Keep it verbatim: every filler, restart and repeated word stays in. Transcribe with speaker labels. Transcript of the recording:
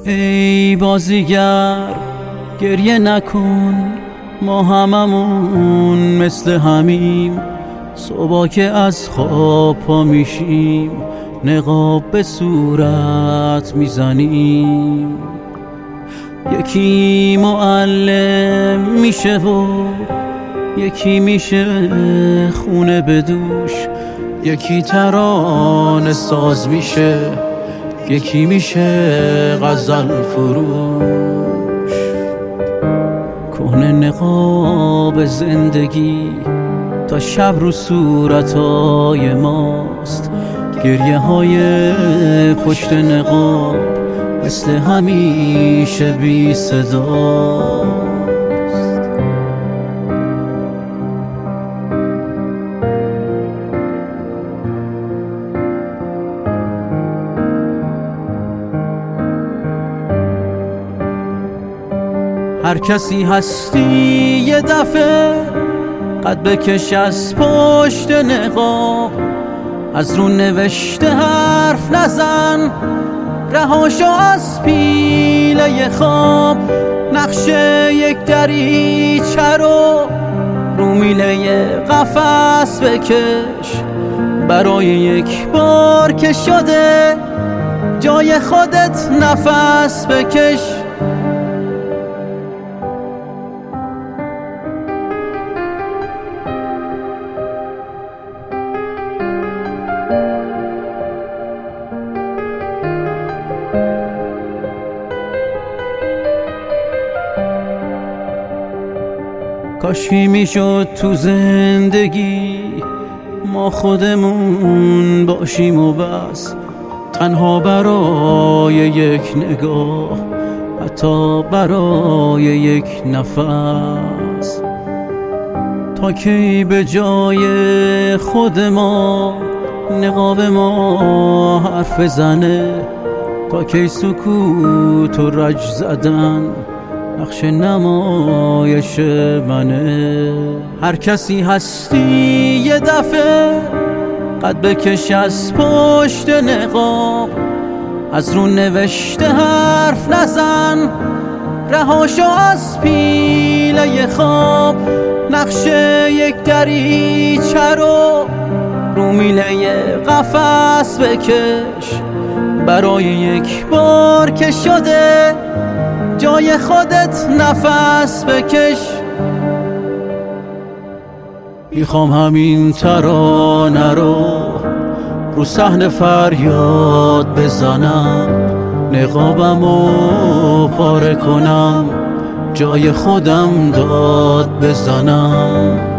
Speaker 1: ای بازیگر گریه نکن، ما هممون مثل همیم. صبح که از خواب پا میشیم نقاب به صورت میزنیم. یکی معلم میشه و یکی میشه خونه به دوش، یکی ترانه ساز میشه، یکی میشه غزل فروش. کهنه نقاب زندگی تا شب رو صورتای ماست، گریه های پشت نقاب مثل همیشه بی صداست. هر کسی هستی یه دفعه قد بکش از پشت نقاب، از رو نوشته حرف نزن، رهاشو از پیله خواب. نقشه یک دریچه رو رو میله قفس بکش، برای یک بار که شده جای خودت نفس بکش. کاشکی میشد تو زندگی ما خودمون باشیم و بس، تنها برای یک نگاه، حتی برای یک نفس. تا کی به جای خود ما نقاب ما حرف زنه، تا کی سکوت و رج زدن نقش نمایش منه. هر کسی هستی یه دفعه قد بکش از پشت نقاب، از رو نوشته حرف نزن، رهاشو از پیله خواب. نقشه یک دریچه رو رو میله قفس بکش، برای یک بار که شده جای خودت نفس بکش. میخوام همین ترانه رو رو صحنه فریاد بزنم، نقابمو پاره کنم، جای خودم داد بزنم.